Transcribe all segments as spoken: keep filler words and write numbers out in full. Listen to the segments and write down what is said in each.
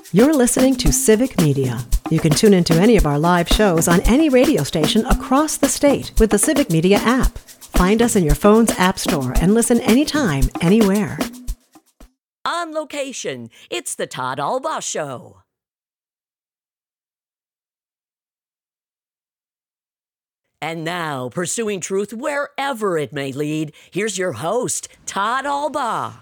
You're listening to Civic Media. You can tune into any of our live shows on any radio station across the state with the Civic Media app. Find us in your phone's app store and listen anytime, anywhere. On location, it's the Todd Albaugh Show. And now, pursuing truth wherever it may lead, here's your host, Todd Albaugh.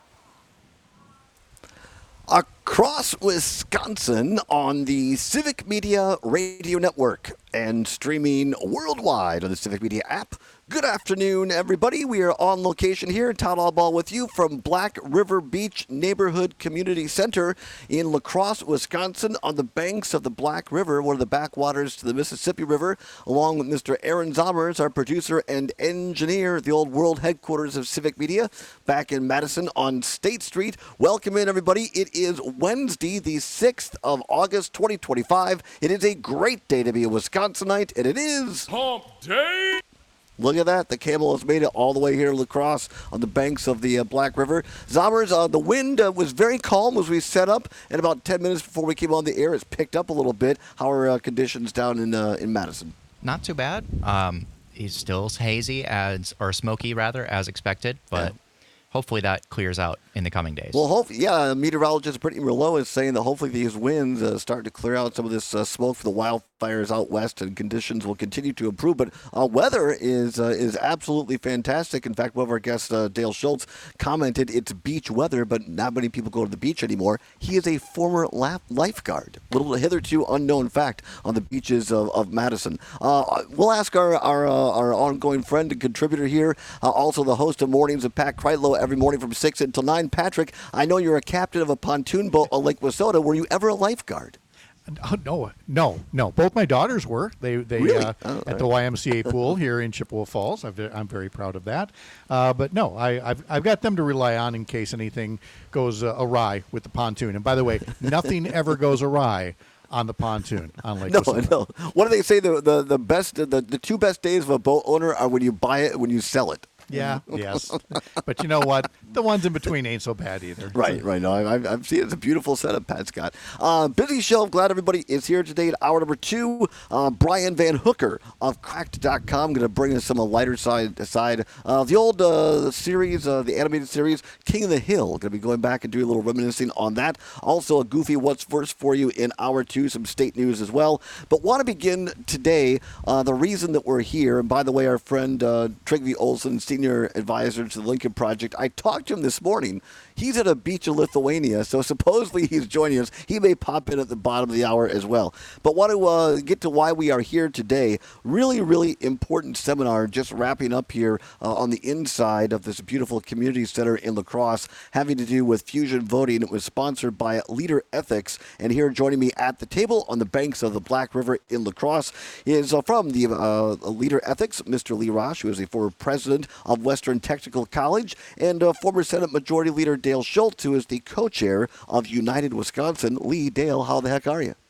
Across Wisconsin on the Civic Media Radio Network and streaming worldwide on the Civic Media app. Good afternoon, everybody. We are on location here. Todd Albaugh with you from Black River Beach Neighborhood Community Center in La Crosse, Wisconsin, on the banks of the Black River, one of the backwaters to the Mississippi River, along with Mister Aaron Zommers, our producer and engineer at the old world headquarters of Civic Media, back in Madison on State Street. Welcome in, everybody. It is Wednesday, the sixth of August, twenty twenty-five. It is a great day to be a Wisconsinite, and it is Hump Day! Look at that. The camel has made it all the way here to La Crosse on the banks of the uh, Black River. Zommers, uh, the wind uh, was very calm as we set up, and about ten minutes before we came on the air, it's picked up a little bit. How are uh, conditions down in uh, in Madison? Not too bad. Um, it's still hazy, as or smoky, rather, as expected, but... Yeah. Hopefully that clears out in the coming days. Well, hopefully, yeah, meteorologist Brittany Merlot is saying that hopefully these winds uh, start to clear out some of this uh, smoke for the wildfires out west, and conditions will continue to improve. But uh, weather is uh, is absolutely fantastic. In fact, one of our guests, uh, Dale Schultz, commented it's beach weather, but not many people go to the beach anymore. He is a former lap- lifeguard, little hitherto unknown fact on the beaches of, of Madison. Uh, we'll ask our our, uh, our ongoing friend and contributor here, uh, also the host of Mornings with Pat Kreitlow, every morning from six until nine. Patrick, I know you're a captain of a pontoon boat on Lake Wissota. Were you ever a lifeguard? Oh, no, no, no. Both my daughters were. They, they really? uh, oh, at right. the Y M C A pool here in Chippewa Falls. I'm very, I'm very proud of that. Uh, but no, I, I've, I've got them to rely on in case anything goes uh, awry with the pontoon. And by the way, nothing ever goes awry on the pontoon on Lake No, Wissota. no. What do they say? The the the best, the, the two best days of a boat owner are when you buy it and when you sell it. Yeah, yes. But you know what? The ones in between ain't so bad either. Right, right. No, I've, I've seen it. It's a beautiful setup, Pat Scott. Uh, busy show. Glad everybody is here today at hour number two. Uh, Brian Van Hooker of Cracked dot com going to bring us some a lighter side side of the old uh, series, uh, the animated series, King of the Hill. Going to be going back and doing a little reminiscing on that. Also, a goofy What's First for you in hour two, some state news as well. But want to begin today, uh, the reason that we're here, and by the way, our friend uh, Trygve Olsen, senior advisor to the Lincoln Project, I talked to him this morning. He's at a beach in Lithuania, so supposedly he's joining us. He may pop in at the bottom of the hour as well. But want to uh, get to why we are here today. Really, really important seminar just wrapping up here uh, on the inside of this beautiful community center in La Crosse, having to do with fusion voting. It was sponsored by Leader Ethics, and here joining me at the table on the banks of the Black River in La Crosse is uh, from the uh, Leader Ethics, Mister Lee Rosh, who is a former president of Western Technical College, and uh, former Senate Majority Leader Dale Schultz, who is the co-chair of United Wisconsin. Lee, Dale, how the heck are you?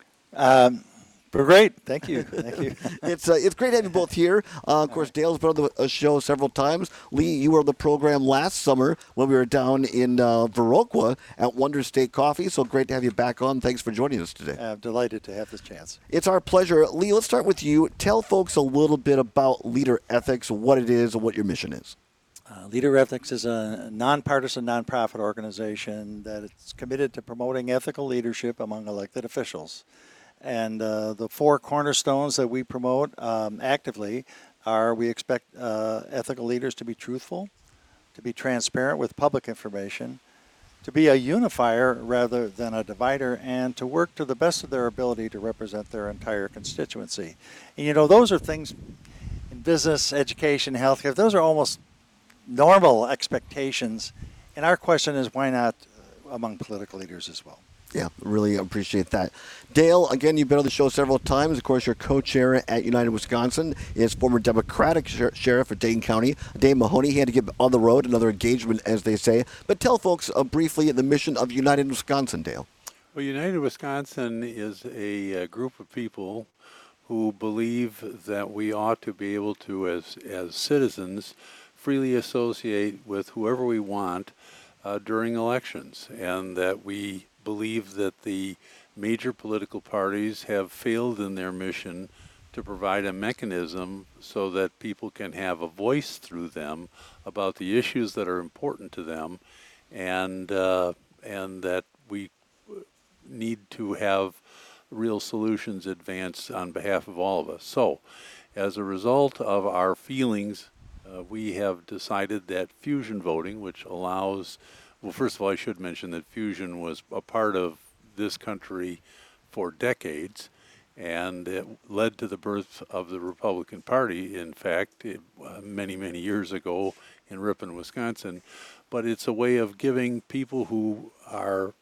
Um, we're great. Thank you. Thank you. it's uh, it's great to have you both here. Uh, of course, Dale's been on the uh, show several times. Lee, you were on the program last summer when we were down in uh, Viroqua at Wonder State Coffee, so great to have you back on. Thanks for joining us today. I'm delighted to have this chance. It's our pleasure. Lee, let's start with you. Tell folks a little bit about Leader Ethics, what it is, and what your mission is. Uh, Leader Ethics is a nonpartisan, nonprofit organization that is committed to promoting ethical leadership among elected officials. And uh, the four cornerstones that we promote um, actively are we expect uh, ethical leaders to be truthful, to be transparent with public information, to be a unifier rather than a divider, and to work to the best of their ability to represent their entire constituency. And you know, those are things in business, education, healthcare, those are almost normal expectations. And our question is, why not among political leaders as well? Yeah, really appreciate that. Dale, again, you've been on the show several times. Of course, your co-chair at United Wisconsin is former Democratic Sher- Sheriff of Dane County, Dave Mahoney. He had to get on the road, another engagement, as they say. But tell folks uh, briefly the mission of United Wisconsin, Dale. Well, United Wisconsin is a, a group of people who believe that we ought to be able to, as as citizens, freely associate with whoever we want uh, during elections, and that we believe that the major political parties have failed in their mission to provide a mechanism so that people can have a voice through them about the issues that are important to them, and uh, and that we need to have real solutions advanced on behalf of all of us. So, as a result of our feelings, uh, we have decided that fusion voting, which allows, well, first of all, I should mention that fusion was a part of this country for decades, and it led to the birth of the Republican Party, in fact, it, uh, many, many years ago in Ripon, Wisconsin. But it's a way of giving people who are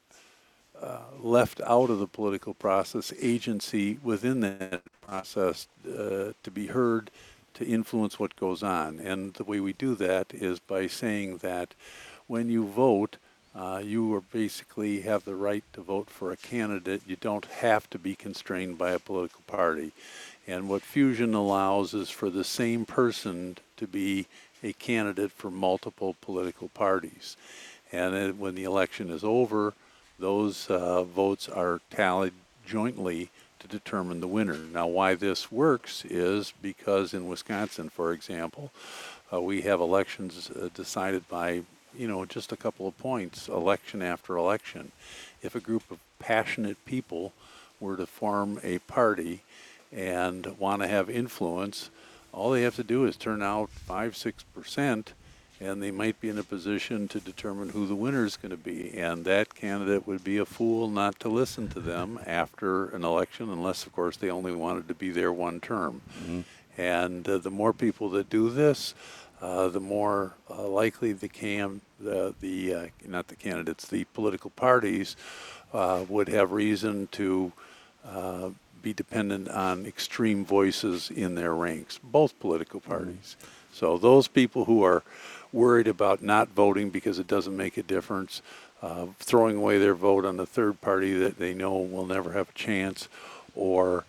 uh, left out of the political process agency within that process uh, to be heard, to influence what goes on. And the way we do that is by saying that when you vote, Uh, you are basically have the right to vote for a candidate. You don't have to be constrained by a political party. And what fusion allows is for the same person to be a candidate for multiple political parties. And then when the election is over, those uh, votes are tallied jointly to determine the winner. Now, why this works is because in Wisconsin, for example, uh, we have elections uh, decided by you know, just a couple of points, election after election. If a group of passionate people were to form a party and want to have influence, all they have to do is turn out five, six percent, and they might be in a position to determine who the winner is going to be. And that candidate would be a fool not to listen to them after an election, unless, of course, they only wanted to be there one term. Mm-hmm. And uh, the more people that do this, Uh, the more uh, likely the cam, the, the uh, not the candidates, the political parties uh, would have reason to uh, be dependent on extreme voices in their ranks, both political parties. Mm-hmm. So those people who are worried about not voting because it doesn't make a difference, uh, throwing away their vote on a third party that they know will never have a chance, or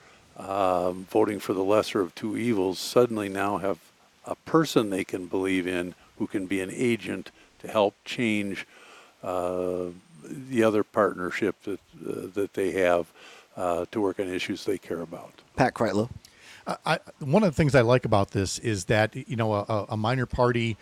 um, voting for the lesser of two evils, suddenly now have a person they can believe in who can be an agent to help change uh, the other partnership that uh, that they have uh, to work on issues they care about. Pat Kreitlow. Uh, I, one of the things I like about this is that, you know, a, a minor party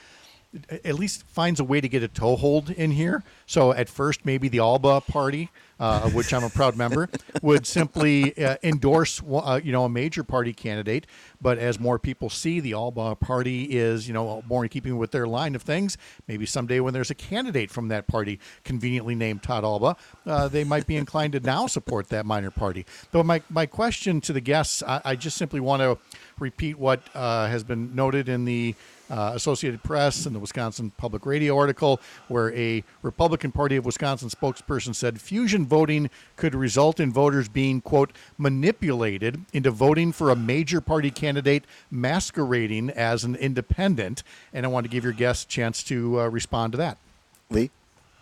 at least finds a way to get a toehold in here. So at first, maybe the Alba Party, uh, of which I'm a proud member, would simply uh, endorse, uh, you know, a major party candidate. But as more people see the Alba Party is, you know, more in keeping with their line of things, maybe someday when there's a candidate from that party conveniently named Todd Alba, uh, they might be inclined to now support that minor party. Though my, my question to the guests, I, I just simply want to repeat what uh, has been noted in the Uh, Associated Press and the Wisconsin Public Radio article, where a Republican Party of Wisconsin spokesperson said fusion voting could result in voters being, quote, manipulated into voting for a major party candidate masquerading as an independent. And I want to give your guests a chance to uh, respond to that. Lee?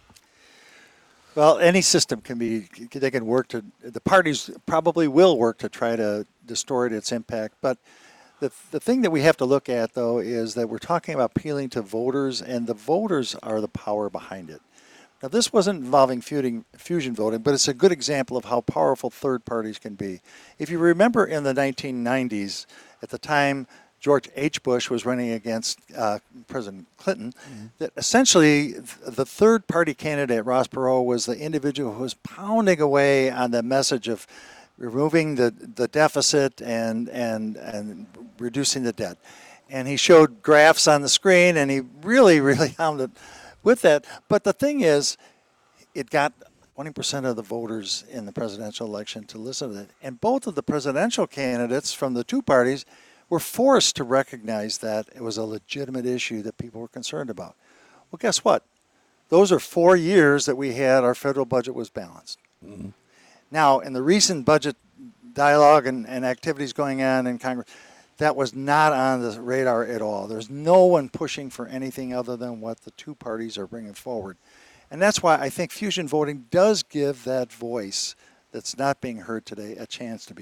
Well, any system can be, they can work to, the parties probably will work to try to distort its impact, but The, the thing that we have to look at, though, is that we're talking about appealing to voters, and the voters are the power behind it. Now, this wasn't involving fusion, fusion voting, but it's a good example of how powerful third parties can be. If you remember in the nineteen nineties, at the time George H. Bush was running against uh, President Clinton, mm-hmm. that essentially the third party candidate, Ross Perot, was the individual who was pounding away on the message of removing the, the deficit and, and, and reducing the debt. And he showed graphs on the screen, and he really, really hounded with that. But the thing is, it got twenty percent of the voters in the presidential election to listen to that. And both of the presidential candidates from the two parties were forced to recognize that it was a legitimate issue that people were concerned about. Well, guess what? Those are four years that we had our federal budget was balanced. Mm-hmm. Now, in the recent budget dialogue and, and activities going on in Congress, that was not on the radar at all. There's no one pushing for anything other than what the two parties are bringing forward. And that's why I think fusion voting does give that voice that's not being heard today a chance to be heard.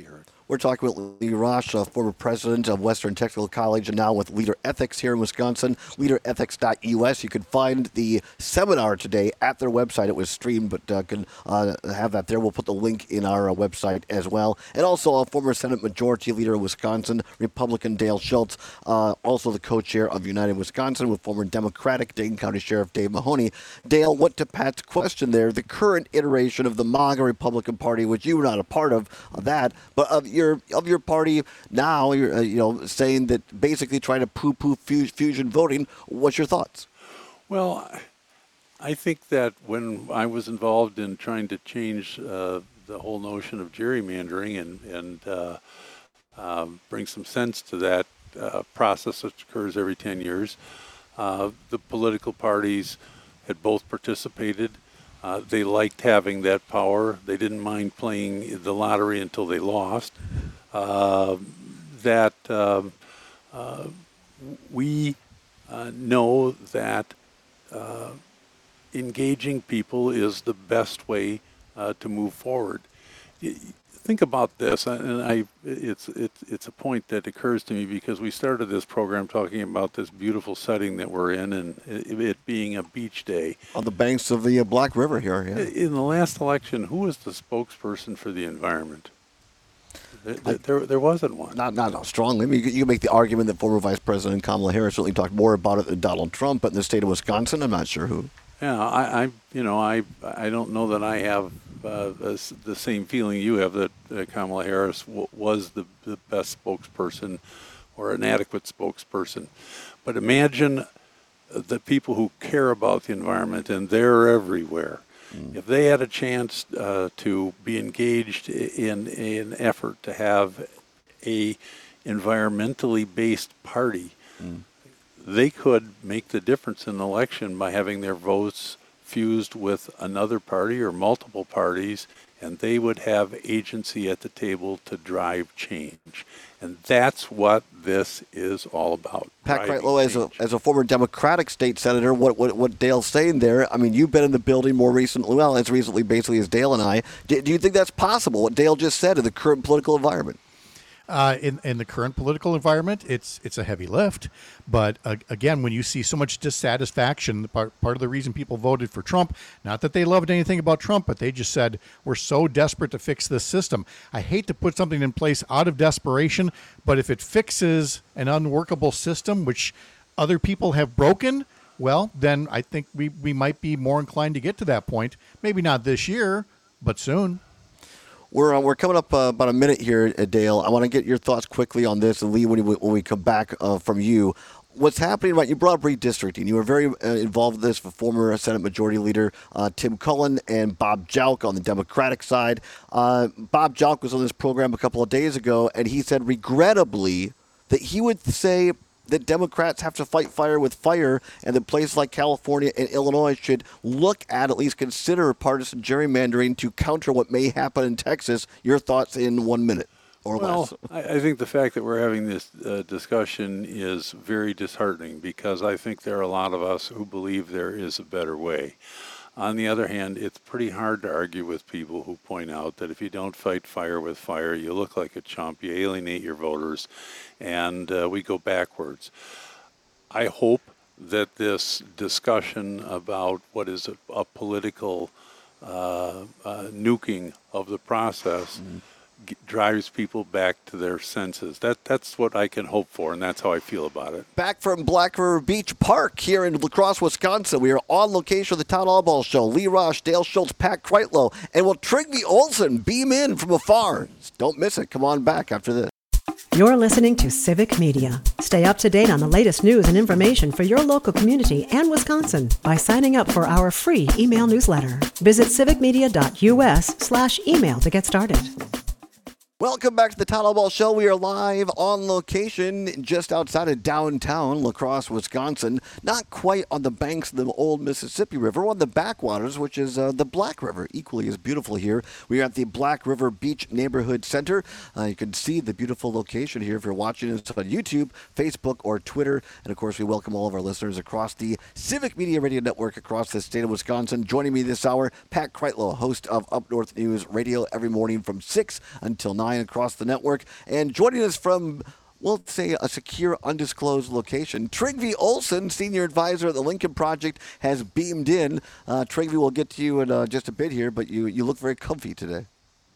We're talking with Lee Rosh, uh, former president of Western Technical College and now with Leader Ethics here in Wisconsin, leader ethics dot U S. You can find the seminar today at their website. It was streamed, but uh, can uh, have that there. We'll put the link in our uh, website as well. And also a former Senate Majority Leader of Wisconsin, Republican Dale Schultz, uh, also the co-chair of United Wisconsin with former Democratic Dane County Sheriff Dave Mahoney. Dale, what to Pat's question there, the current iteration of the MAGA Republican Party, which you were not a part of, of that, but of your of your party now, you're uh, you know saying that basically trying to poo-poo fu- fusion voting. What's your thoughts? Well, I think that when I was involved in trying to change uh, the whole notion of gerrymandering and and uh, um, bring some sense to that uh, process which occurs every ten years, uh, the political parties had both participated. Uh, they liked having that power. They didn't mind playing the lottery until they lost. Uh, that um, uh, we uh, know that uh, engaging people is the best way uh, to move forward. Think about this, and I, it's, it's, it's a point that occurs to me because we started this program talking about this beautiful setting that we're in and it, it being a beach day. On the banks of the uh, Black River here, yeah. In the last election, who was the spokesperson for the environment? There, I, there, there wasn't one. Not, not, not strongly. I mean, you, you can make the argument that former Vice President Kamala Harris certainly talked more about it than Donald Trump, but in the state of Wisconsin, I'm not sure who. Yeah, I, I you know, I, I don't know that I have uh, this, the same feeling you have that uh, Kamala Harris w- was the, the best spokesperson or an adequate spokesperson. But imagine the people who care about the environment, and they're everywhere. Mm. If they had a chance uh, to be engaged in, in an effort to have a environmentally based party, mm. they could make the difference in the election by having their votes fused with another party or multiple parties, and they would have agency at the table to drive change. And that's what this is all about. Pat Kreitlow, as a, as a former Democratic state senator, what, what what Dale's saying there, I mean, you've been in the building more recently, well, as recently basically as Dale and I. Do, do you think that's possible, what Dale just said, in the current political environment? Uh, in in the current political environment, it's it's a heavy lift. But uh, again, when you see so much dissatisfaction, part part of the reason people voted for Trump, not that they loved anything about Trump, but they just said we're so desperate to fix this system. I hate to put something in place out of desperation, but if it fixes an unworkable system which other people have broken, well, then I think we we might be more inclined to get to that point. Maybe not this year, but soon. We're uh, we're coming up uh, about a minute here, uh, Dale. I want to get your thoughts quickly on this, and Lee, when we, when we come back uh, from you. What's happening, right? You brought up redistricting. You were very uh, involved in this with former Senate Majority Leader uh, Tim Cullen and Bob Jalk on the Democratic side. Uh, Bob Jalk was on this program a couple of days ago, and he said, regrettably, that he would say that Democrats have to fight fire with fire, and that places like California and Illinois should look at, at least consider partisan gerrymandering to counter what may happen in Texas. Your thoughts in one minute or well, less. I, I think the fact that we're having this uh, discussion is very disheartening because I think there are a lot of us who believe there is a better way. On the other hand, it's pretty hard to argue with people who point out that if you don't fight fire with fire, you look like a chump, you alienate your voters, and uh, we go backwards. I hope that this discussion about what is a, a political uh, uh, nuking of the process mm. g- drives people back to their senses. That That's what I can hope for, and that's how I feel about it. Back from Black River Beach Park here in La Crosse, Wisconsin. We are on location of the Town Hall Ball Show. Lee Rosh, Dale Schultz, Pat Kreitlow, and will Trygve Olsen beam in from afar. Don't miss it. Come on back after this. You're listening to Civic Media. Stay up to date on the latest news and information for your local community and Wisconsin by signing up for our free email newsletter. Visit civicmedia.us slash email to get started. Welcome back to the Town Hall Ball Show. We are live on location just outside of downtown La Crosse, Wisconsin. Not quite on the banks of the old Mississippi River, on the backwaters, which is uh, the Black River. Equally as beautiful here. We are at the Black River Beach Neighborhood Center. Uh, you can see the beautiful location here if you're watching us on YouTube, Facebook, or Twitter. And, of course, we welcome all of our listeners across the Civic Media Radio Network across the state of Wisconsin. Joining me this hour, Pat Kreitlow, host of Up North News Radio every morning from six until nine. nine across the network. And joining us from, well, let's say a secure, undisclosed location, Trygve Olsen, Senior Advisor at the Lincoln Project, has beamed in. Uh, Trygve, we'll get to you in uh, just a bit here, but you, you look very comfy today.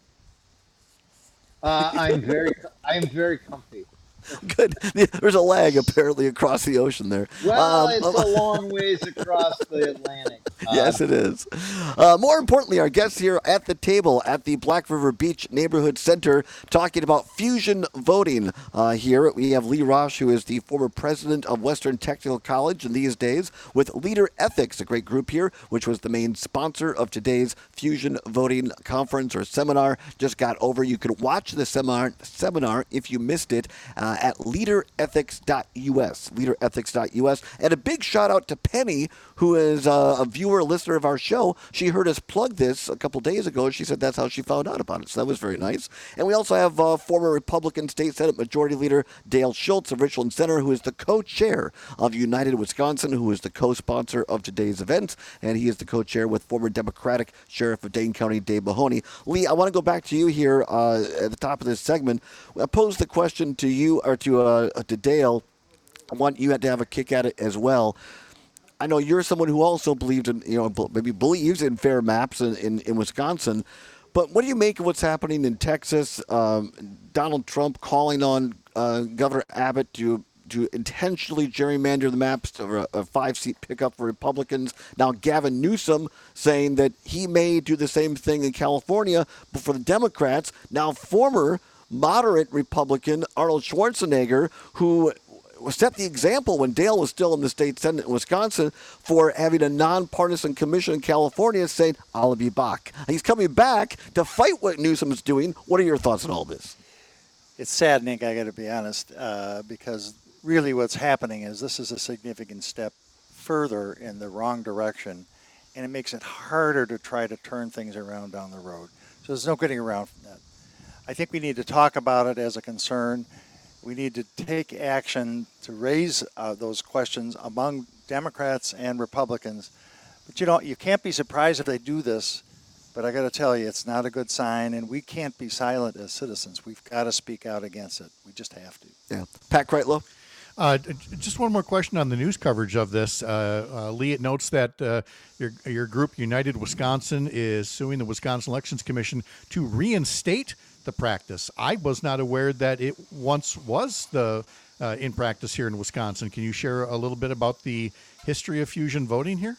Uh, I'm very, I'm very comfy. Good. There's a lag apparently across the ocean there. Well, Um, it's a long ways across the Atlantic. Uh, Yes, it is. Uh, more importantly, our guests here at the table at the Black River Beach Neighborhood Center talking about fusion voting. Uh, here we have Lee Rosh, who is the former president of Western Technical College in these days, with Leader Ethics, a great group here, which was the main sponsor of today's fusion voting conference or seminar. Just got over. You can watch the seminar seminar if you missed it uh, at leader ethics dot U S. leader ethics dot U S. And a big shout out to Penny, who is uh, a viewer, listener of our show. She heard us plug this a couple days ago. She said that's how she found out about it. So that was very nice. And we also have uh, former Republican State Senate Majority Leader Dale Schultz of Richland Center, who is the co-chair of United Wisconsin, who is the co-sponsor of today's event. And he is the co-chair with former Democratic Sheriff of Dane County, Dave Mahoney. Lee, I want to go back to you here uh, at the top of this segment. I posed the question to you, or to, uh, to Dale. I want you to have a kick at it as well. I know you're someone who also believed in, you know, maybe believes in fair maps in, in, in Wisconsin. But what do you make of what's happening in Texas? Um, Donald Trump calling on uh, Governor Abbott to to intentionally gerrymander the maps to a, a five-seat pickup for Republicans. Now Gavin Newsom saying that he may do the same thing in California, but for the Democrats. Now former moderate Republican Arnold Schwarzenegger, who set the example when Dale was still in the state Senate in Wisconsin for having a nonpartisan commission in California saying, I'll be back. He's coming back to fight what Newsom's doing. What are your thoughts on all this? It's saddening, I got to be honest, uh, because really what's happening is this is a significant step further in the wrong direction, and it makes it harder to try to turn things around down the road. So there's no getting around from that. I think we need to talk about it as a concern. We need to take action to raise uh, those questions among Democrats and Republicans. But you know, you can't be surprised if they do this, but I got to tell you, it's not a good sign, and we can't be silent as citizens. We've got to speak out against it. We just have to. Yeah. Pat Kreitlow? Uh, just one more question on the news coverage of this. Uh, uh, Lee, it notes that uh, your your group, United Wisconsin, is suing the Wisconsin Elections Commission to reinstate the practice. I was not aware that it once was the uh, in practice here in Wisconsin. Can you share a little bit about the history of fusion voting here?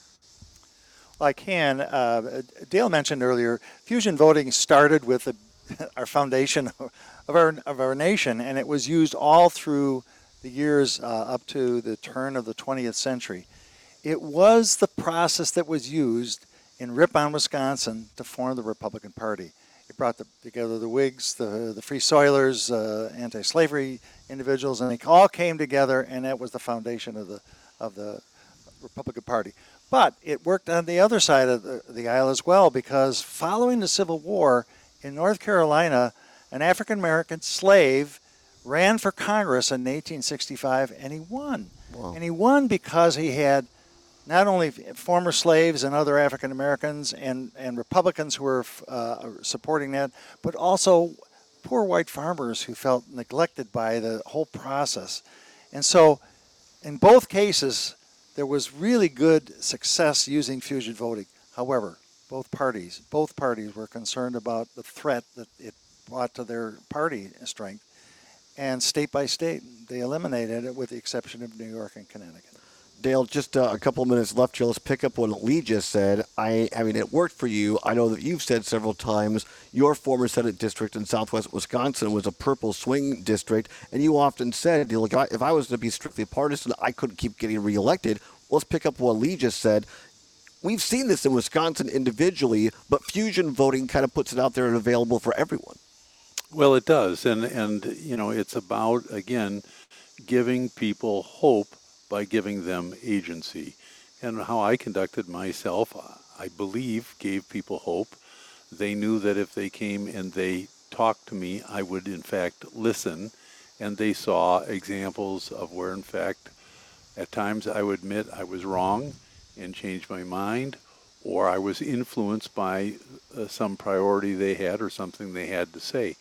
Well, I can. Uh, Dale mentioned earlier, fusion voting started with the, our foundation of our of our nation, and it was used all through the years uh, up to the turn of the twentieth century. It was the process that was used in Ripon, Wisconsin, to form the Republican Party. It brought the, together the Whigs, the, the Free Soilers, uh, anti-slavery individuals, and they all came together, and that was the foundation of the of the Republican Party. But it worked on the other side of the, the aisle as well, because following the Civil War in North Carolina, an African-American slave ran for Congress in eighteen sixty-five, and he won. Wow. And he won because he had not only former slaves and other African Americans and, and Republicans who were uh, supporting that, but also poor white farmers who felt neglected by the whole process. And so in both cases, there was really good success using fusion voting. However, both parties, both parties were concerned about the threat that it brought to their party strength. And state by state, they eliminated it with the exception of New York and Connecticut. Dale, just uh, a couple of minutes left here. Let's pick up what Lee just said. I, I mean, it worked for you. I know that you've said several times your former Senate district in southwest Wisconsin was a purple swing district, and you often said, look, if I was to be strictly partisan, I couldn't keep getting reelected. Let's pick up what Lee just said. We've seen this in Wisconsin individually, but fusion voting kind of puts it out there and available for everyone. Well, it does, and and you know, it's about, again, giving people hope by giving them agency. And how I conducted myself, I believe, gave people hope. They knew that if they came and they talked to me, I would in fact listen, and they saw examples of where, in fact, at times I would admit I was wrong and change my mind, or I was influenced by uh, some priority they had or something they had to say.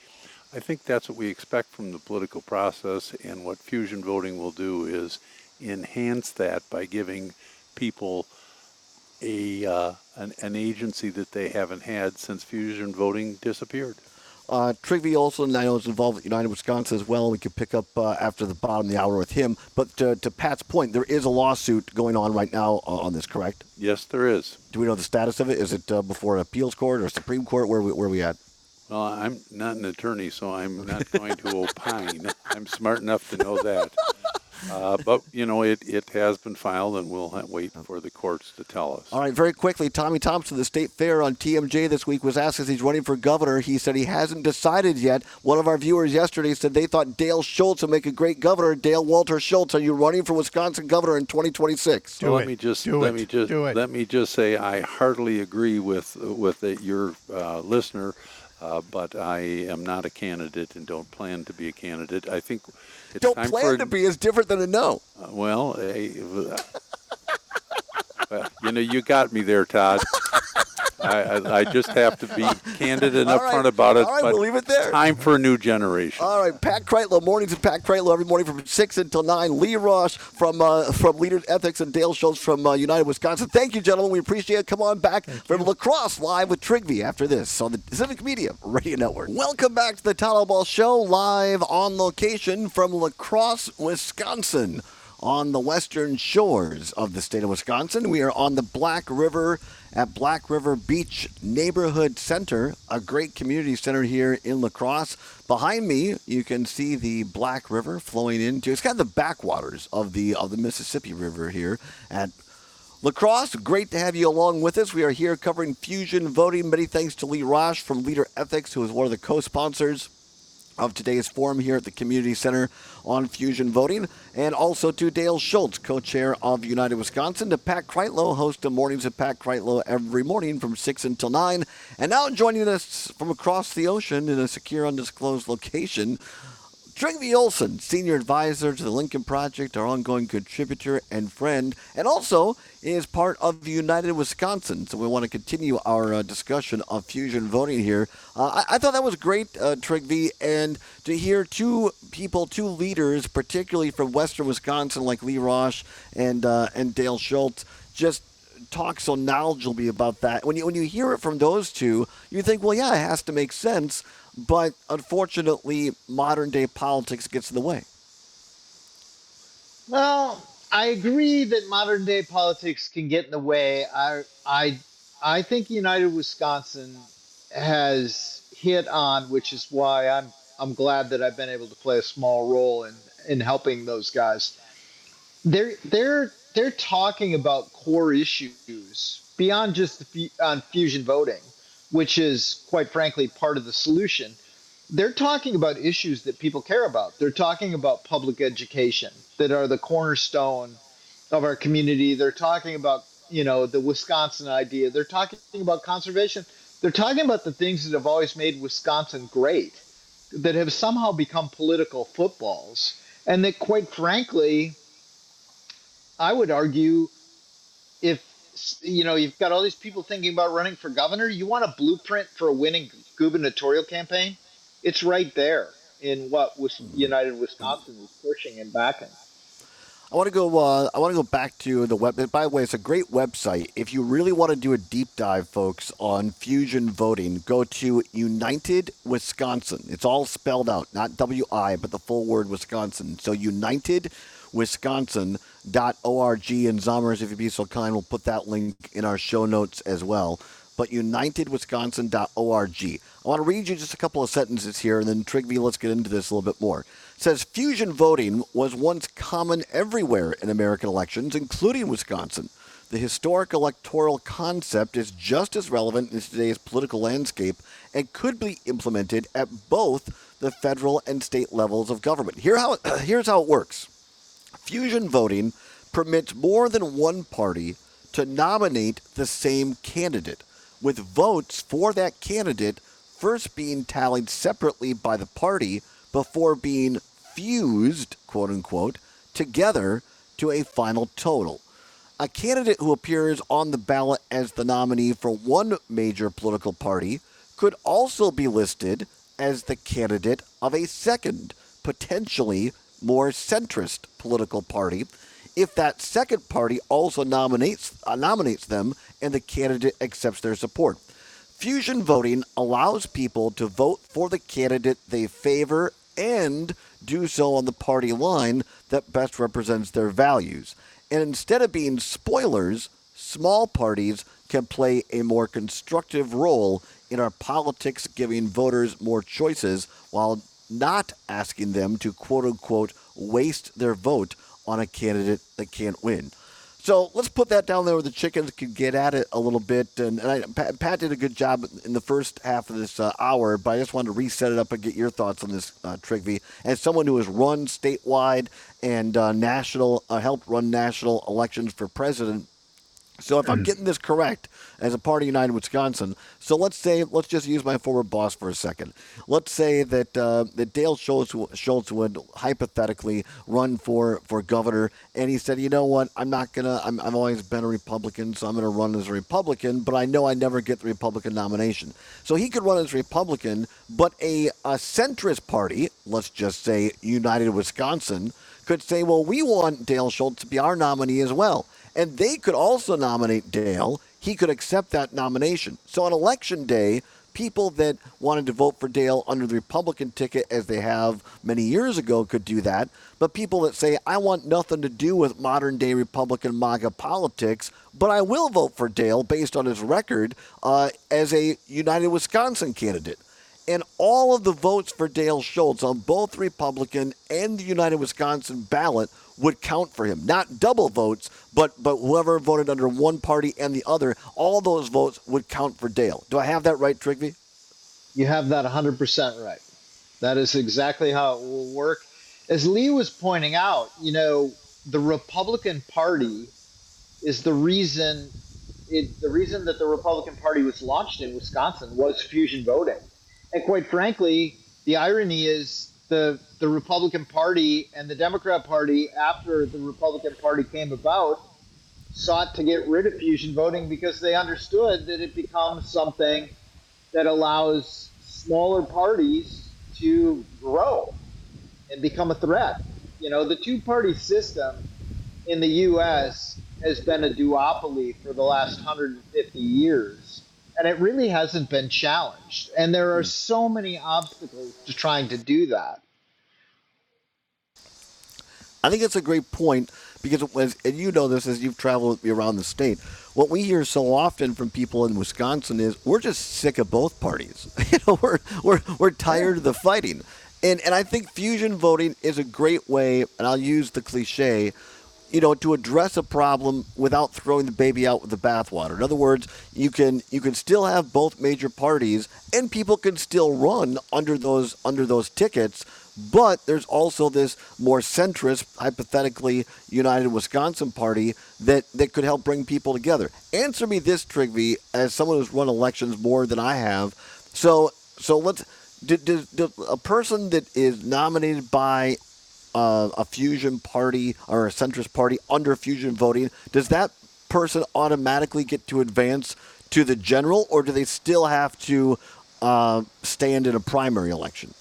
I think that's what we expect from the political process, and what fusion voting will do is enhance that by giving people a uh, an, an agency that they haven't had since fusion voting disappeared. Uh, Trygve Olsen, I know, is involved with United Wisconsin as well. We could pick up uh, after the bottom of the hour with him. But to, to Pat's point, there is a lawsuit going on right now on this, correct? Yes, there is. Do we know the status of it? Is it uh, before an appeals court or Supreme Court? Where we, where are we at? Well, I'm not an attorney, so I'm not going to opine. I'm smart enough to know that. Uh, but, you know, it, it has been filed, and we'll ha- wait for the courts to tell us. All right, very quickly, Tommy Thompson, the state fair on T M J this week, was asked if he's running for governor. He said he hasn't decided yet. One of our viewers yesterday said they thought Dale Schultz would make a great governor. Dale Walter Schultz, are you running for Wisconsin governor in twenty twenty-six? Well, Do let it. me just Do let it. me just Do it. let me just say I heartily agree with with the, your uh, listener. Uh, but I am not a candidate and don't plan to be a candidate. I think it's Don't time plan for to be is different than a no. Uh, well, eh, well, you know, you got me there, Todd. I, I, I just have to be candid and All right. upfront about it. All right, but we'll leave it there. It's time for a new generation. All right, Pat Kreitlow, mornings with Pat Kreitlow every morning from six until nine. Lee Ross from uh, from Leader Ethics and Dale Schultz from uh, United Wisconsin. Thank you, gentlemen. We appreciate it. Come on back from La Crosse live with Trygve after this on the Civic Media Radio Network. Welcome back to the Todd Ball Show, live on location from La Crosse, Wisconsin, on the western shores of the state of Wisconsin. We are on the Black River at Black River Beach Neighborhood Center, a great community center here in La Crosse. Behind me, you can see the Black River flowing into, it's kind of the backwaters of the of the Mississippi River here at La Crosse. Great to have you along with us. We are here covering fusion voting. Many thanks to Lee Rosh from Leader Ethics, who is one of the co-sponsors of today's forum here at the Community Center on fusion voting, and also to Dale Schultz, co-chair of United Wisconsin, to Pat Kreitlow, host of Mornings with Pat Kreitlow every morning from six until nine, and now joining us from across the ocean in a secure, undisclosed location, Trygve Olsen, senior advisor to the Lincoln Project, our ongoing contributor and friend, and also is part of United Wisconsin. So we want to continue our uh, discussion of fusion voting here. Uh, I, I thought that was great, uh, Trygve, and to hear two people, two leaders, particularly from western Wisconsin, like Lee Rosh and uh, and Dale Schultz, just talk so knowledgeably about that. When you when you hear it from those two, you think, well, yeah, it has to make sense. But unfortunately, modern-day politics gets in the way. Well, I agree that modern day politics can get in the way. I I I think United Wisconsin has hit on, which is why I'm I'm glad that I've been able to play a small role in in helping those guys. They're they're they're talking about core issues beyond just the fu- on fusion voting, which is quite frankly part of the solution. They're talking about issues that people care about. They're talking about public education that are the cornerstone of our community. They're talking about, you know, the Wisconsin idea. They're talking about conservation. They're talking about the things that have always made Wisconsin great, that have somehow become political footballs. And that, quite frankly, I would argue, if, you know, you've got all these people thinking about running for governor, you want a blueprint for a winning gubernatorial campaign? It's right there in what United Wisconsin is pushing and backing. I want to go. Uh, I want to go back to the web. By the way, it's a great website. If you really want to do a deep dive, folks, on fusion voting, go to United Wisconsin. It's all spelled out, not W I, but the full word Wisconsin. So United Wisconsin dot org. And Zommers, if you'd be so kind, we'll put that link in our show notes as well. But United Wisconsin dot org. I want to read you just a couple of sentences here, and then Trygve, let's get into this a little bit more. It says, fusion voting was once common everywhere in American elections, including Wisconsin. The historic electoral concept is just as relevant in today's political landscape and could be implemented at both the federal and state levels of government. Here how, here's how it works. Fusion voting permits more than one party to nominate the same candidate, with votes for that candidate first being tallied separately by the party before being fused, quote unquote, together to a final total. A candidate who appears on the ballot as the nominee for one major political party could also be listed as the candidate of a second, potentially more centrist political party if that second party also nominates uh, nominates them and the candidate accepts their support. Fusion voting allows people to vote for the candidate they favor and do so on the party line that best represents their values. And instead of being spoilers, small parties can play a more constructive role in our politics, giving voters more choices while not asking them to quote-unquote waste their vote on a candidate that can't win. So let's put that down there where the chickens can get at it a little bit. And, and I, Pat, Pat did a good job in the first half of this uh, hour, but I just wanted to reset it up and get your thoughts on this, uh, Trygve. As someone who has run statewide and uh, national, uh, helped run national elections for president. So if I'm getting this correct, as a part of United Wisconsin, so let's say, let's just use my former boss for a second. Let's say that uh, that Dale Schultz, Schultz would hypothetically run for, for governor, and he said, you know what, I'm not going to, I've always been a Republican, so I'm going to run as a Republican, but I know I never get the Republican nomination. So he could run as Republican, but a, a centrist party, let's just say United Wisconsin, could say, well, we want Dale Schultz to be our nominee as well. And they could also nominate Dale. He could accept that nomination. So on election day, people that wanted to vote for Dale under the Republican ticket, as they have many years ago, could do that. But people that say, I want nothing to do with modern-day Republican MAGA politics, but I will vote for Dale based on his record uh, as a United Wisconsin candidate. And all of the votes for Dale Schultz on both Republican and the United Wisconsin ballot would count for him. Not double votes, but but whoever voted under one party and the other, all those votes would count for Dale. Do I have that right, Trygve? You have that one hundred percent right. That is exactly how it will work. As Lee was pointing out, you know, the Republican Party is the reason it, the reason that the Republican Party was launched in Wisconsin was fusion voting. And quite frankly, the irony is the the Republican Party and the Democrat Party, after the Republican Party came about, sought to get rid of fusion voting because they understood that it becomes something that allows smaller parties to grow and become a threat. You know, the two-party system in the U S has been a duopoly for the last one hundred fifty years. And it really hasn't been challenged. And there are so many obstacles to trying to do that. I think it's a great point because, it was, and you know this as you've traveled around the state, what we hear so often from people in Wisconsin is we're just sick of both parties. You know, we're we're we're tired of the fighting. And and I think fusion voting is a great way, and I'll use the cliche, you know, to address a problem without throwing the baby out with the bathwater. In other words, you can you can still have both major parties, and people can still run under those under those tickets. But there's also this more centrist, hypothetically United Wisconsin Party that, that could help bring people together. Answer me this, Trygve, as someone who's run elections more than I have. So so let's did, did, did a person that is nominated by Uh, a fusion party or a centrist party under fusion voting, does that person automatically get to advance to the general, or do they still have to uh, stand in a primary election?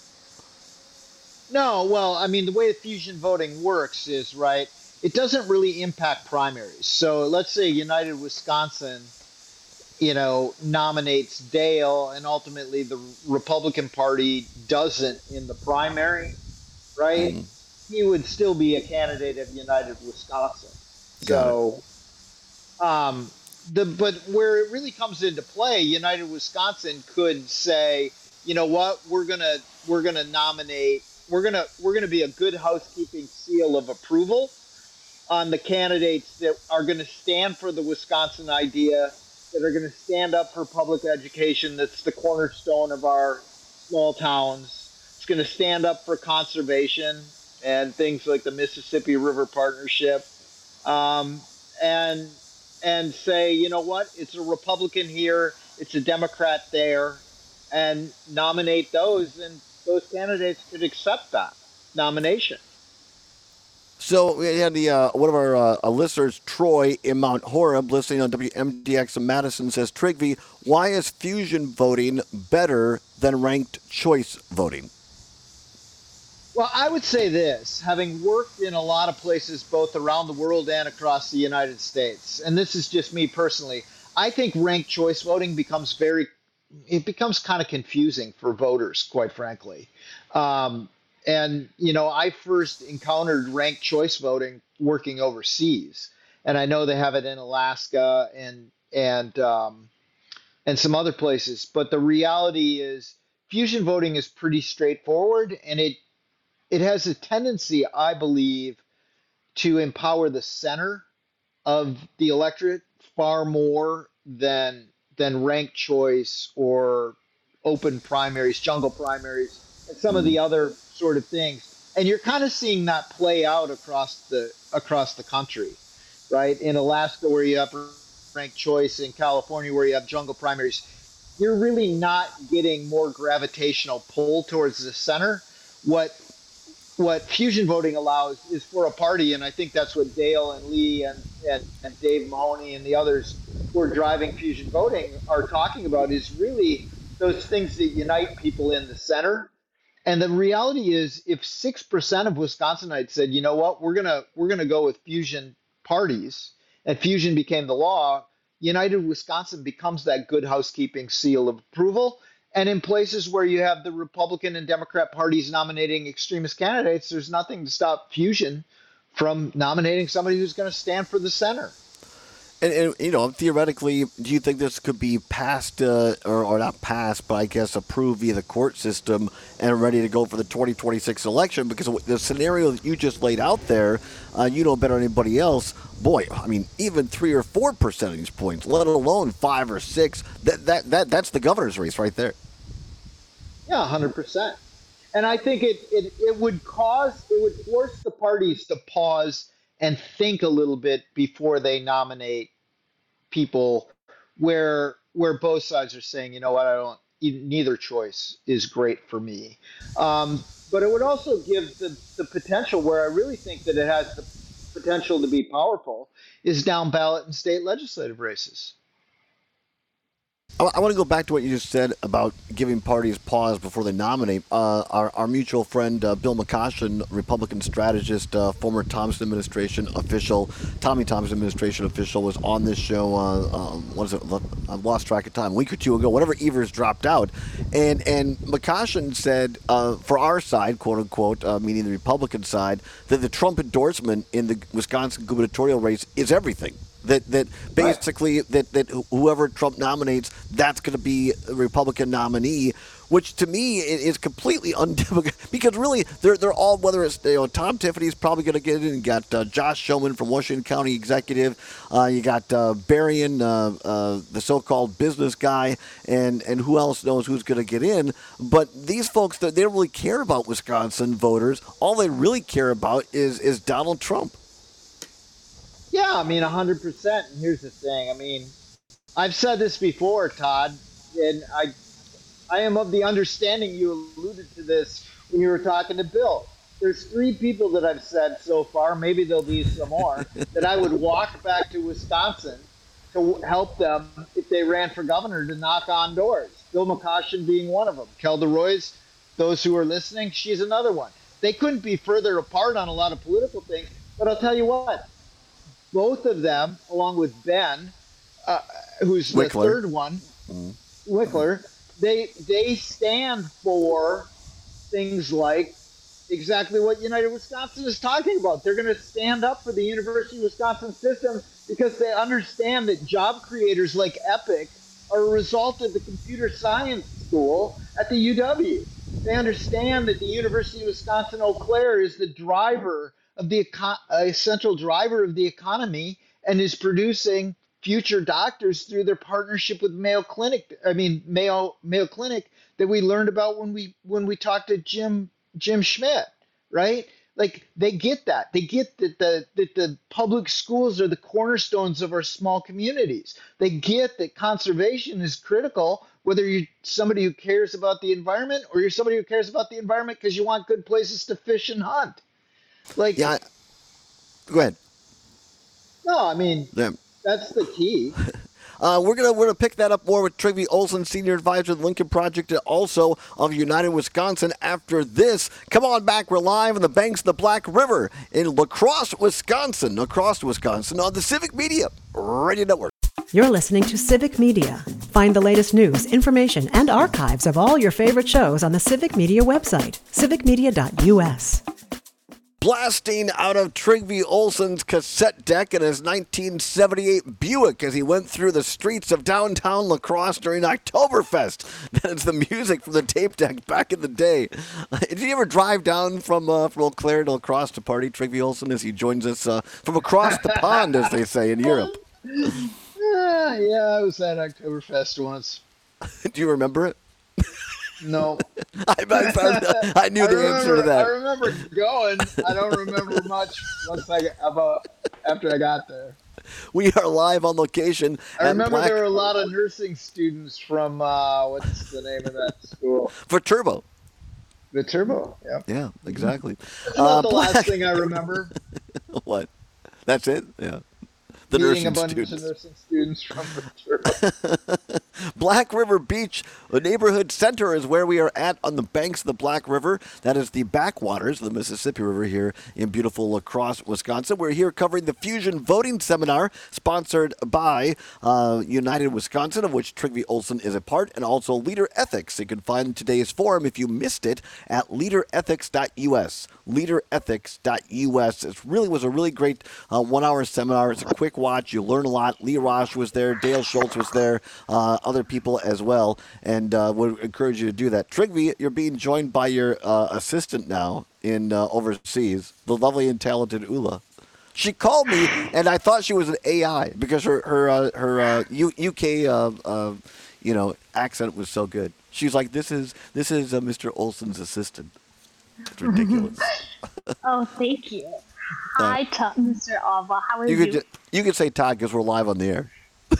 No, well, I mean, the way fusion voting works is, right, it doesn't really impact primaries. So let's say United Wisconsin, you know, nominates Dale, and ultimately the Republican Party doesn't in the primary, right? Mm. He would still be a candidate of United Wisconsin. So, um, the but where it really comes into play, United Wisconsin could say, you know what, we're gonna we're gonna nominate, we're gonna we're gonna be a good housekeeping seal of approval on the candidates that are going to stand for the Wisconsin idea, that are going to stand up for public education. That's the cornerstone of our small towns. It's going to stand up for conservation and things like the Mississippi River Partnership, um, and and say, you know what, it's a Republican here, it's a Democrat there, and nominate those, and those candidates could accept that nomination. So we had the uh, one of our uh, listeners, Troy in Mount Horeb, listening on W M D X in Madison, says, Trygve, why is fusion voting better than ranked choice voting? Well, I would say this, having worked in a lot of places both around the world and across the United States, and this is just me personally, I think ranked choice voting becomes very, it becomes kind of confusing for voters, quite frankly. Um, and, you know, I first encountered ranked choice voting working overseas. And I know they have it in Alaska and, and, um, and some other places. But the reality is fusion voting is pretty straightforward, and it it has a tendency, I believe, to empower the center of the electorate far more than than ranked choice or open primaries, jungle primaries, and some of the other sort of things. And you're kind of seeing that play out across the across the country, right? In Alaska, where you have ranked choice, in California, where you have jungle primaries, you're really not getting more gravitational pull towards the center. What what fusion voting allows is for a party, and I think that's what Dale and Lee and, and, and Dave Mahoney and the others who are driving fusion voting are talking about, is really those things that unite people in the center. And the reality is, if six percent of Wisconsinites said, you know what, we're gonna we're gonna go with fusion parties, and fusion became the law, United Wisconsin becomes that good housekeeping seal of approval. And in places where you have the Republican and Democrat parties nominating extremist candidates, there's nothing to stop fusion from nominating somebody who's going to stand for the center. And, and, you know, theoretically, do you think this could be passed, uh, or, or not passed, but I guess approved via the court system and ready to go for the twenty twenty-six election? Because the scenario that you just laid out there, uh, you know better than anybody else. Boy, I mean, even three or four percentage points, let alone five or six, that that, that that's the governor's race right there. Yeah, one hundred percent. And I think it, it, it would cause, it would force the parties to pause and think a little bit before they nominate people where where both sides are saying, you know what, I don't, neither choice is great for me. Um, but it would also give the, the potential, where I really think that it has the potential to be powerful, is down ballot and state legislative races. I want to go back to what you just said about giving parties pause before they nominate. Uh, our, our mutual friend, uh, Bill McCoshen, Republican strategist, uh, former Thompson administration official, Tommy Thompson administration official, was on this show, uh, uh, what is it, I've lost track of time, a week or two ago, whatever Evers dropped out. And and McCoshen said, uh, for our side, quote unquote, uh, meaning the Republican side, that the Trump endorsement in the Wisconsin gubernatorial race is everything. That that basically right. that, that whoever Trump nominates, that's going to be a Republican nominee, which to me is completely undemocratic. Because really, they're they're all, whether it's, you know, Tom Tiffany's probably going to get in. You got uh, Josh Showman from Washington County Executive. Uh, you got uh, Berrien, uh, uh, the so-called business guy, and and who else knows who's going to get in. But these folks, they don't really care about Wisconsin voters. All they really care about is is Donald Trump. Yeah, I mean, one hundred percent. And here's the thing. I mean, I've said this before, Todd, and I I am of the understanding you alluded to this when you were talking to Bill. There's three people that I've said so far, maybe there'll be some more, that I would walk back to Wisconsin to help them if they ran for governor, to knock on doors. Bill McCoshen being one of them. Kelda Roys, those who are listening, she's another one. They couldn't be further apart on a lot of political things, but I'll tell you what. Both of them, along with Ben, uh, who's Wickler. the third one, mm. Wickler, they they stand for things like exactly what United Wisconsin is talking about. They're going to stand up for the University of Wisconsin system because they understand that job creators like Epic are a result of the computer science school at the U W. They understand that the University of Wisconsin-Eau Claire is the driver of the a central driver of the economy, and is producing future doctors through their partnership with Mayo Clinic. I mean Mayo Mayo Clinic that we learned about when we when we talked to Jim Jim Schmidt, right? Like, they get that. They get that the that the public schools are the cornerstones of our small communities. They get that conservation is critical, whether you're somebody who cares about the environment or you're somebody who cares about the environment because you want good places to fish and hunt. Like, yeah, go ahead. No, I mean, yeah. That's the key. Uh, we're gonna we're gonna pick that up more with Trygve Olsen, senior advisor of the Lincoln Project, and also of United Wisconsin. After this, come on back. We're live on the banks of the Black River in La Crosse, Wisconsin. La Crosse, Wisconsin, on the Civic Media Radio Network. You're listening to Civic Media. Find the latest news, information, and archives of all your favorite shows on the Civic Media website, civic media dot u s. Blasting out of Trygve Olsen's cassette deck in his nineteen seventy-eight Buick as he went through the streets of downtown La Crosse during Oktoberfest. That is the music from the tape deck back in the day. Uh, did you ever drive down from uh, from Eau Claire to La Crosse to party, Trygve Olsen, as he joins us uh, from across the pond, as they say in Europe? Yeah, yeah, I was at Oktoberfest once. Do you remember it? No. I, I, I knew I the remember, answer to that. I remember going. I don't remember much once I got, about after I got there. We are live on location. I remember Black... there were a lot of nursing students from uh, what's the name of that school? Viterbo. The Turbo. Yeah. Yeah, exactly. That's Uh, not the Black... last thing I remember. What? That's it? Yeah. The Meeting nursing a bunch students. of nursing students from the Turbo. Black River Beach, the neighborhood center, is where we are at on the banks of the Black River. That is the backwaters of the Mississippi River here in beautiful La Crosse, Wisconsin. We're here covering the Fusion Voting Seminar sponsored by uh, United Wisconsin, of which Trygve Olsen is a part, and also Leader Ethics. You can find today's forum, if you missed it, at leader ethics dot u s. leader ethics dot u s. It really was a really great uh, one-hour seminar. It's a quick watch. You learn a lot. Lee Rosh was there. Dale Schultz was there. Uh, other people as well, and uh, would encourage you to do that. Trygve, you're being joined by your uh, assistant now in uh, overseas, the lovely and talented Ula. She called me, and I thought she was an A I because her her uh, her uh, U- UK uh, uh, you know accent was so good. She's like, "This is this is uh, Mister Olsen's assistant." It's ridiculous. Oh, thank you. Hi, Todd, Mister Alva. How are You you? could ju- you could say Todd because we're live on the air.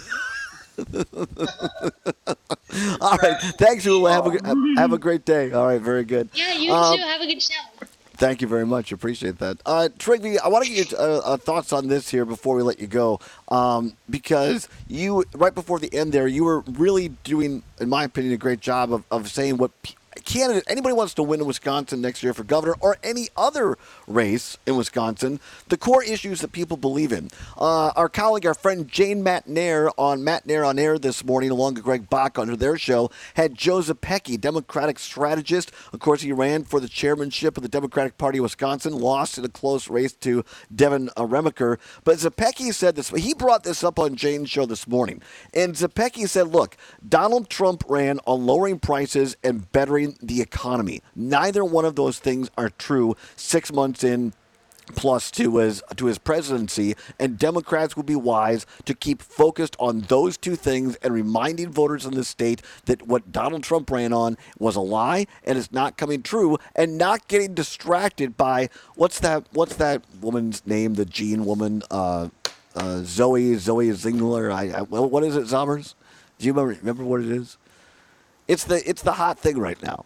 All right. Thanks, Ula. Have a, g- have a great day. All right. Very good. Yeah, you Um, too. Have a good show. Thank you very much. Appreciate that. Uh, Trygve, I want to get your uh, uh, thoughts on this here before we let you go, um, because you, right before the end there, you were really doing, in my opinion, a great job of, of saying what p- candidate, anybody wants to win in Wisconsin next year for governor or any other race in Wisconsin, the core issues that people believe in. Uh, our colleague, our friend Jane Matnair on Matnair on Air this morning, along with Greg Bach on their show, had Joe Zepecki, Democratic strategist. Of course, he ran for the chairmanship of the Democratic Party of Wisconsin, lost in a close race to Devin uh, Remaker. But Zepecki said this, he brought this up on Jane's show this morning. And Zepecki said, look, Donald Trump ran on lowering prices and bettering the economy. Neither one of those things are true six months in plus to his to his presidency, and Democrats would be wise to keep focused on those two things and reminding voters in the state that what Donald Trump ran on was a lie and it's not coming true, and not getting distracted by what's that what's that woman's name, the Gene woman, uh, uh, Zoe Zoe Zingler. I, I well, what is it, Zommers? Do you remember remember what it is? It's the it's the hot thing right now.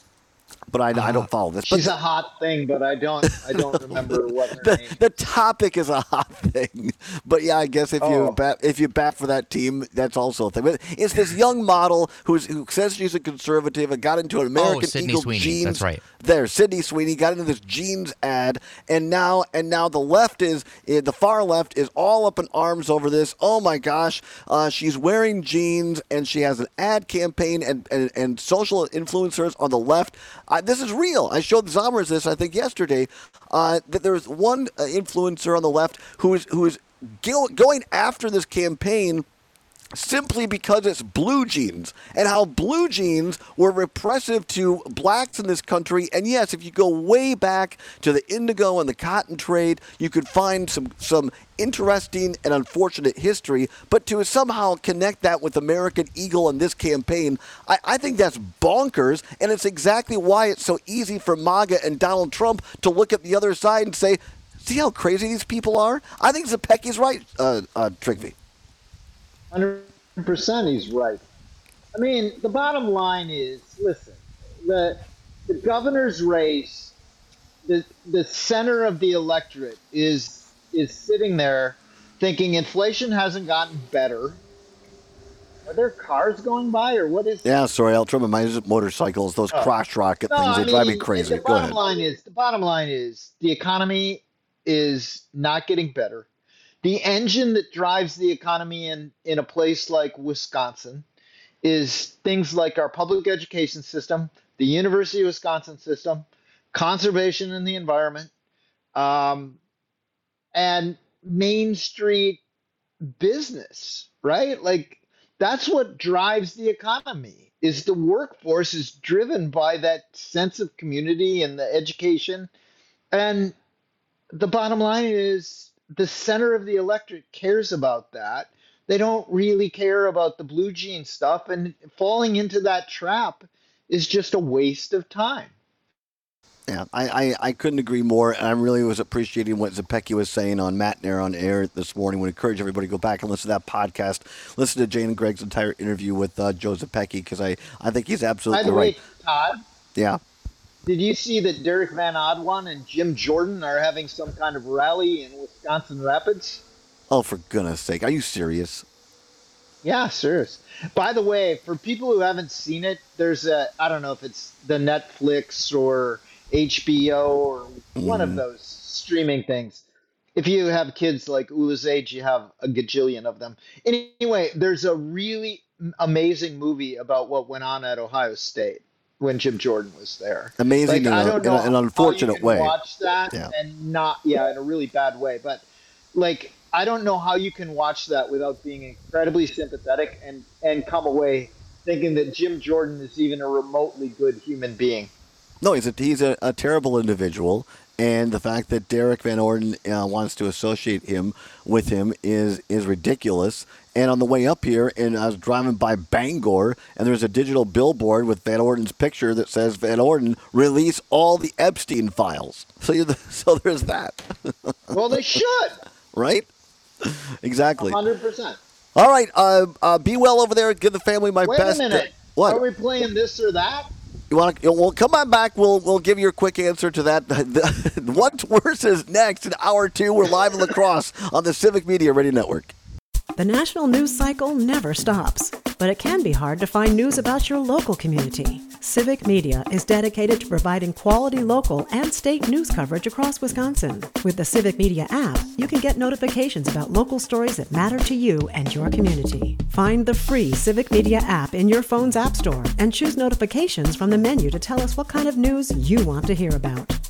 But I, I don't follow this. She's but a hot thing, but I don't I don't remember what her the, name. the topic is a hot thing. But yeah, I guess if you Oh. bat if you bat for that team, that's also a thing. But it's this young model who's who says she's a conservative and got into an American Sydney Eagle Sweeney, jeans. that's right. There, Sydney Sweeney got into this jeans ad, and now and now the left is eh, the far left is all up in arms over this. Oh my gosh, uh, she's wearing jeans and she has an ad campaign and and, and social influencers on the left. Uh, this is real. I showed Zommers this I think yesterday. Uh, that there's one uh, influencer on the left who is who is go- going after this campaign simply because it's blue jeans, and how blue jeans were repressive to blacks in this country. And yes, if you go way back to the indigo and the cotton trade, you could find some some interesting and unfortunate history. But to somehow connect that with American Eagle and this campaign, I, I think that's bonkers, and it's exactly why it's so easy for MAGA and Donald Trump to look at the other side and say, see how crazy these people are? I think Zepecki's right, uh, uh, Trygve. one hundred percent he's right. I mean, the bottom line is, listen, the the governor's race, the the center of the electorate is is sitting there thinking inflation hasn't gotten better, Are there cars going by, or what is? Yeah, sorry, I'll trim my motorcycles. Those Oh. crotch rocket No, things, I they drive me mean, crazy. The Go bottom ahead. line is the bottom line is the economy is not getting better. The engine that drives the economy in, in a place like Wisconsin is things like our public education system, the University of Wisconsin system, conservation in the environment, um, and Main Street business, right? Like that's what drives the economy. Is the workforce is driven by that sense of community and the education. And the bottom line is the center of the electorate cares about that. They don't really care about the blue jean stuff, and falling into that trap is just a waste of time. Yeah, I, I, I couldn't agree more. And I really was appreciating what Zepecki was saying on Matt and Air on air this morning. Would encourage everybody to go back and listen to that podcast. Listen to Jane and Greg's entire interview with uh, Joe Zepecki, because I, I think he's absolutely By the right. way, Todd, Yeah. did you see that Derek Van Oudwan and Jim Jordan are having some kind of rally in Wisconsin Rapids? Oh, for goodness sake. Are you serious? Yeah, serious. By the way, for people who haven't seen it, there's a, I don't know if it's the Netflix or H B O or one Mm. of those streaming things. If you have kids like Ula's age, you have a gajillion of them. Anyway, there's a really amazing movie about what went on at Ohio State when Jim Jordan was there. Amazing Like, in, I a, don't in know a- an how unfortunate you can way. Watch that Yeah. and not, yeah, in a really bad way. But like, I don't know how you can watch that without being incredibly sympathetic and and come away thinking that Jim Jordan is even a remotely good human being. No, he's a, he's a, a terrible individual, and the fact that Derek Van Orden uh, wants to associate him with him is is ridiculous. And on the way up here, and I was driving by Bangor, and there's a digital billboard with Van Orden's picture that says, "Van Orden, release all the Epstein files." So you're the, so there's that, Well, they should. right? Exactly. one hundred percent. All right, uh, uh, be well over there. Give the family my Wait best. a minute. What? Are we playing this or that? You want to? Well, come on back. We'll we'll give you a quick answer to that. What's worse is next in hour two. We're live in La Crosse on the Civic Media Radio Network. The national news cycle never stops, but it can be hard to find news about your local community. Civic Media is dedicated to providing quality local and state news coverage across Wisconsin. With the Civic Media app, you can get notifications about local stories that matter to you and your community. Find the free Civic Media app in your phone's app store and choose notifications from the menu to tell us what kind of news you want to hear about.